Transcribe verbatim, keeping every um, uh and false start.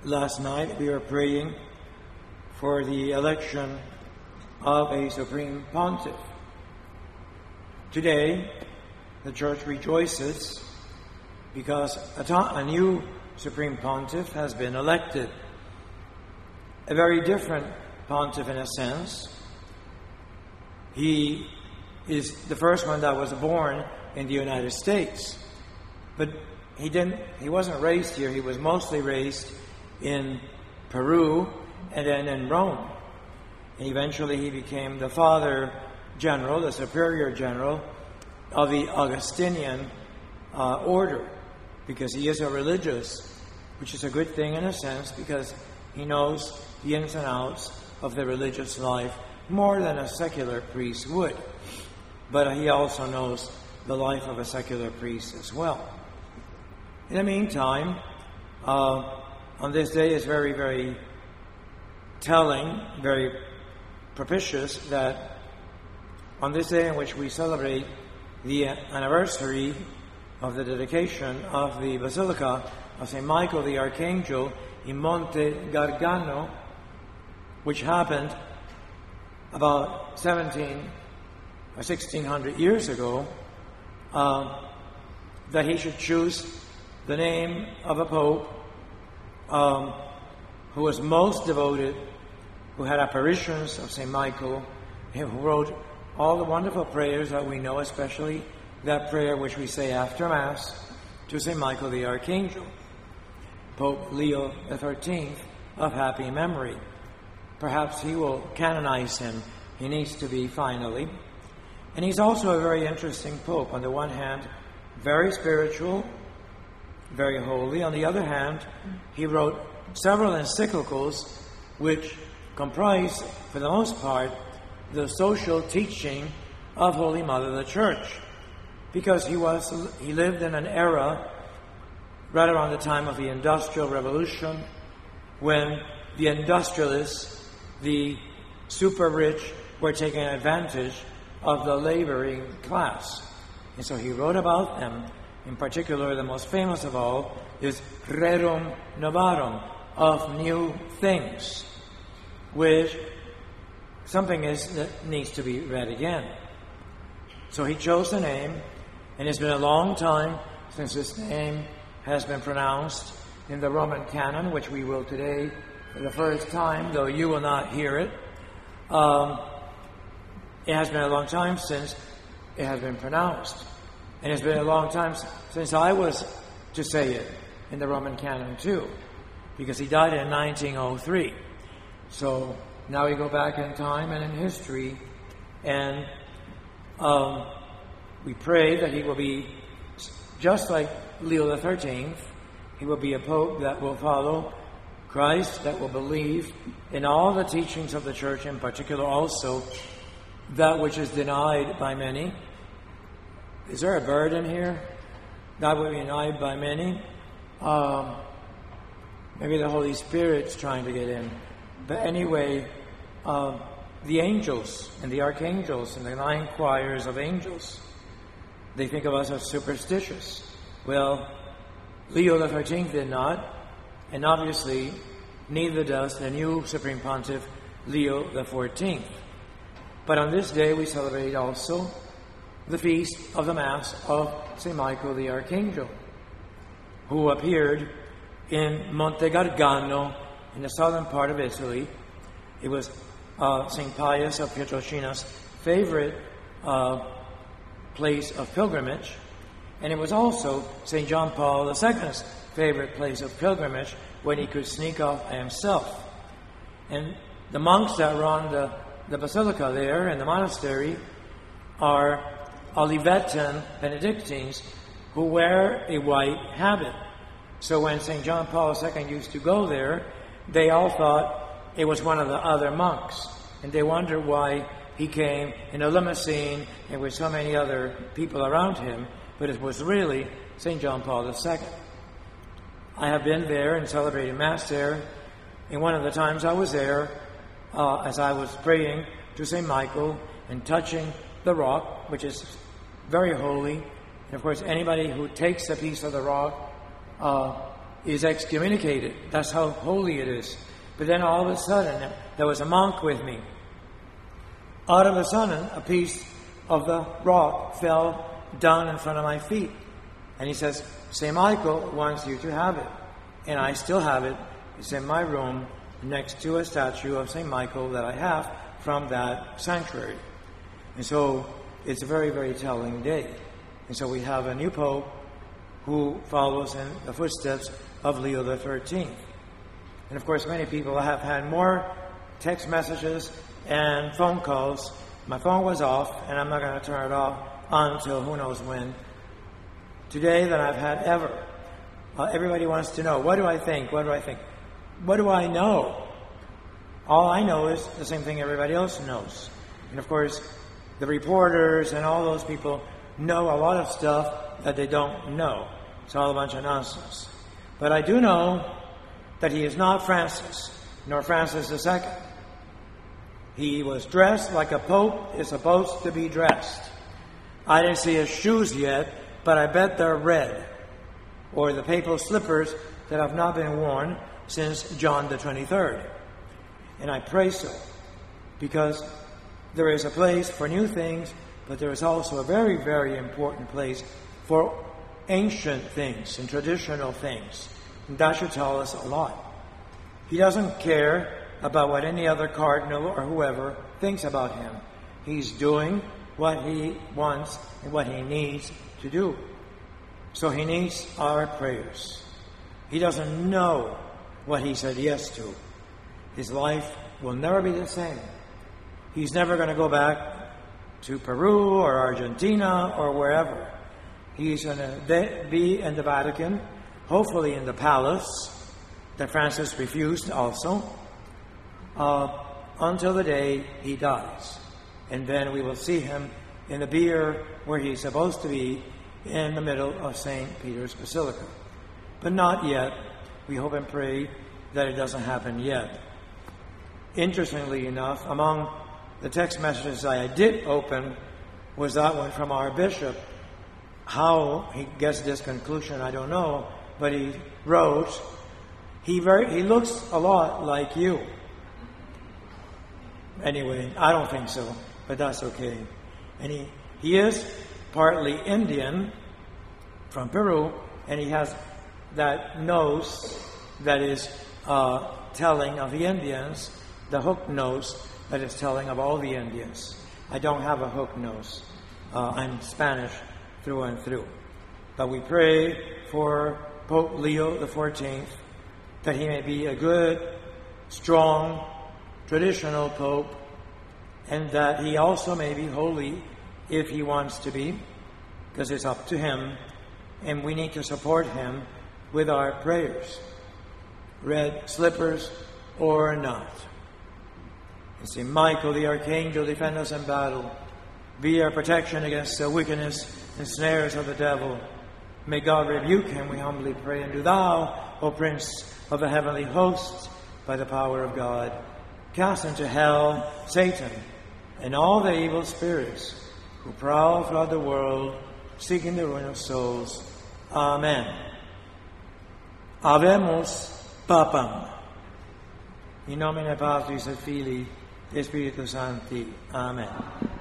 last night we were praying for the election of a Supreme Pontiff. Today, the Church rejoices because a, to- a new Supreme Pontiff has been elected. A very different pontiff in a sense. He is the first one that was born in the United States. But he didn't he wasn't raised here. He was mostly raised in Peru and then in Rome. And eventually he became the Father General, the Superior General of the Augustinian uh, order, because he is a religious, which is a good thing in a sense, because he knows the ins and outs of the religious life more than a secular priest would. But he also knows the life of a secular priest as well. In the meantime, uh, on this day is very, very telling, very propitious that on this day in which we celebrate the anniversary of the dedication of the Basilica of Saint Michael the Archangel in Monte Gargano, which happened about seventeen or sixteen hundred years ago, uh, that he should choose the name of a pope um, who was most devoted, who had apparitions of Saint Michael, who wrote all the wonderful prayers that we know, especially that prayer which we say after Mass to Saint Michael the Archangel, Pope Leo the thirteenth of happy memory. Perhaps he will canonize him. He needs to be finally. And he's also a very interesting pope. On the one hand, very spiritual, very holy. On the other hand, he wrote several encyclicals which comprise, for the most part, the social teaching of Holy Mother the Church. Because he was he lived in an era right around the time of the Industrial Revolution, when the industrialists, the super rich, were taking advantage of the laboring class. And so he wrote about them. In particular, the most famous of all is Rerum Novarum, of new things, which something is that needs to be read again. So he chose a name, and it's been a long time since this name has been pronounced in the Roman canon, which we will today for the first time, though you will not hear it. Um, it has been a long time since it has been pronounced. And it's been a long time since I was to say it in the Roman canon too, because he died in nineteen oh three. So now we go back in time and in history, and um, we pray that he will be just like Leo the thirteenth. He will be a pope that will follow Christ, that will believe in all the teachings of the Church, in particular also that which is denied by many. Is there a bird in here? That would be denied by many. Um, maybe the Holy Spirit's trying to get in. But anyway, uh, the angels and the archangels and the nine choirs of angels, they think of us as superstitious. Well, Leo the thirteenth did not, and obviously neither does the new Supreme Pontiff, Leo the fourteenth. But on this day we celebrate also the feast of the Mass of Saint Michael the Archangel, who appeared in Monte Gargano in the southern part of Italy. It was uh, Saint Pius of Pietrelcina's favorite uh, place of pilgrimage, and it was also Saint John Paul the Second's favorite place of pilgrimage when he could sneak off by himself. And the monks that run the, the basilica there in the monastery are Olivetan Benedictines who wear a white habit. So when Saint John Paul the Second used to go there, they all thought it was one of the other monks. And they wondered why he came in a limousine and with so many other people around him, but it was really Saint John Paul the Second. I have been there and celebrated Mass there, and one of the times I was there, uh, as I was praying to Saint Michael and touching the rock, which is very holy. And of course, anybody who takes a piece of the rock uh, is excommunicated. That's how holy it is. But then all of a sudden, there was a monk with me. Out of a sudden, a piece of the rock fell down in front of my feet. And he says, Saint Michael wants you to have it. And I still have it. It's in my room next to a statue of Saint Michael that I have from that sanctuary. And so it's a very, very telling day. And so we have a new Pope who follows in the footsteps of Leo the thirteenth. And of course, many people have had more text messages and phone calls. My phone was off, and I'm not going to turn it off until who knows when. Today than I've had ever. Uh, everybody wants to know, what do I think? What do I think? What do I know? All I know is the same thing everybody else knows. And of course, the reporters and all those people know a lot of stuff that they don't know. It's all a bunch of nonsense. But I do know that he is not Francis, nor Francis the Second. He was dressed like a pope is supposed to be dressed. I didn't see his shoes yet, but I bet they're red, or the papal slippers that have not been worn since John the twenty-third. And I pray so, because there is a place for new things, but there is also a very, very important place for ancient things and traditional things. And that should tell us a lot. He doesn't care about what any other cardinal or whoever thinks about him. He's doing what he wants and what he needs to do. So he needs our prayers. He doesn't know what he said yes to. His life will never be the same. He's never going to go back to Peru or Argentina or wherever. He's going to be in the Vatican, hopefully in the palace that Francis refused also, uh, until the day he dies. And then we will see him in the bier where he's supposed to be, in the middle of Saint Peter's Basilica. But not yet. We hope and pray that it doesn't happen yet. Interestingly enough, among the text messages I did open was that one from our bishop. How he gets this conclusion, I don't know, but he wrote, he very he looks a lot like you. Anyway, I don't think so, but that's okay. And he, he is partly Indian from Peru, and he has that nose that is uh, telling of the Indians, the hook nose that is telling of all the Indians. I don't have a hook nose. Uh, I'm Spanish through and through. But we pray for Pope Leo the fourteenth, that he may be a good, strong, traditional pope, and that he also may be holy if he wants to be, because it's up to him, and we need to support him with our prayers, red slippers or not. And Saint Michael the Archangel, defend us in battle. Be our protection against the wickedness and snares of the devil. May God rebuke him, we humbly pray. And do thou, O Prince of the heavenly hosts, by the power of God, cast into hell Satan and all the evil spirits who prowl throughout the world, seeking the ruin of souls. Amen. Habemus Papam. In nomine Patris et Filii et Spiritus Sancti. Amen.